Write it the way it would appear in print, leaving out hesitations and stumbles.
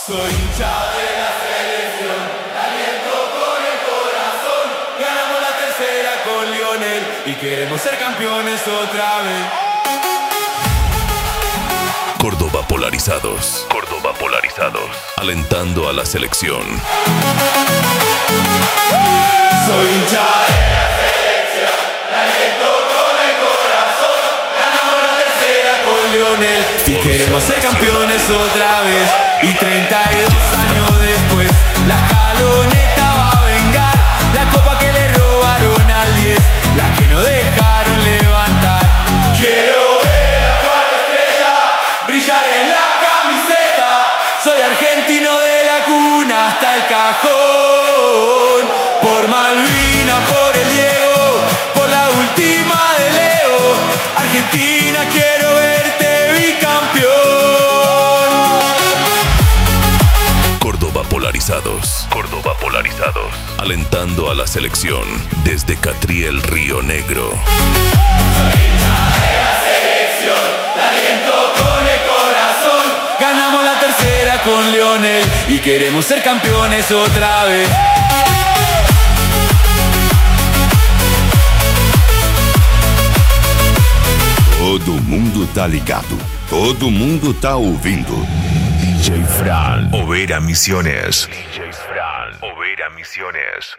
Soy hincha de la selección, aliento con el corazón. Ganamos la tercera con Lionel y queremos ser campeones otra vez. Córdoba Polarizados. Córdoba Polarizados. Alentando a la selección. Soy hincha de la selección, aliento con el corazón. Ganamos la tercera con Lionel y queremos ser campeones otra vez. Y 32 años después, la escaloneta va a vengar. La copa que le robaron al 10, la que no dejaron levantar. Quiero ver la cuarta estrella brillar en la camiseta. Soy argentino de la cuna hasta el cajón. Por Malvina, por el Diego, por la última de Leo. Argentina, quiero verte bicampeón. Córdoba Polarizados. Córdoba Polarizados. Alentando a la selección desde Catriel, Río Negro. Soy hincha de la selección, la aliento con el corazón. Ganamos la tercera con Lionel y queremos ser campeones otra vez. Todo mundo tá ligado. Todo mundo tá ouvindo. DJ Fran. Overa Misiones. DJ Fran. Overa Misiones.